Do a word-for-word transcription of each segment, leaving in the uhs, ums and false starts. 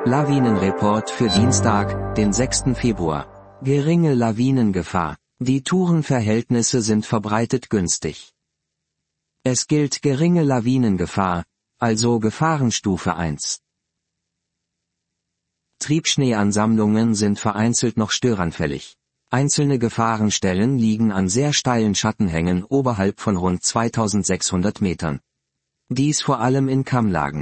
Lawinenreport für Dienstag, den sechsten Februar. Geringe Lawinengefahr. Die Tourenverhältnisse sind verbreitet günstig. Es gilt geringe Lawinengefahr, also Gefahrenstufe eins. Triebschneeansammlungen sind vereinzelt noch störanfällig. Einzelne Gefahrenstellen liegen an sehr steilen Schattenhängen oberhalb von rund zweitausendsechshundert Metern. Dies vor allem in Kammlagen.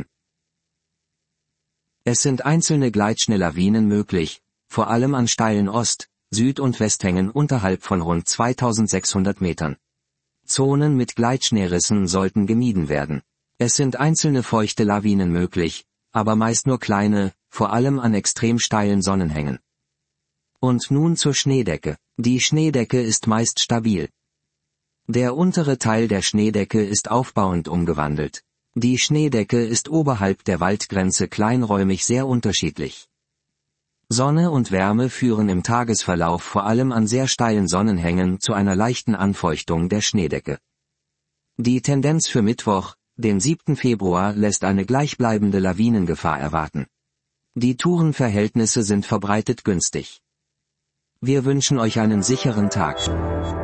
Es sind einzelne Gleitschneelawinen möglich, vor allem an steilen Ost-, Süd- und Westhängen unterhalb von rund zweitausendsechshundert Metern. Zonen mit Gleitschneerissen sollten gemieden werden. Es sind einzelne feuchte Lawinen möglich, aber meist nur kleine, vor allem an extrem steilen Sonnenhängen. Und nun zur Schneedecke. Die Schneedecke ist meist stabil. Der untere Teil der Schneedecke ist aufbauend umgewandelt. Die Schneedecke ist oberhalb der Waldgrenze kleinräumig sehr unterschiedlich. Sonne und Wärme führen im Tagesverlauf vor allem an sehr steilen Sonnenhängen zu einer leichten Anfeuchtung der Schneedecke. Die Tendenz für Mittwoch, den siebten Februar, lässt eine gleichbleibende Lawinengefahr erwarten. Die Tourenverhältnisse sind verbreitet günstig. Wir wünschen euch einen sicheren Tag.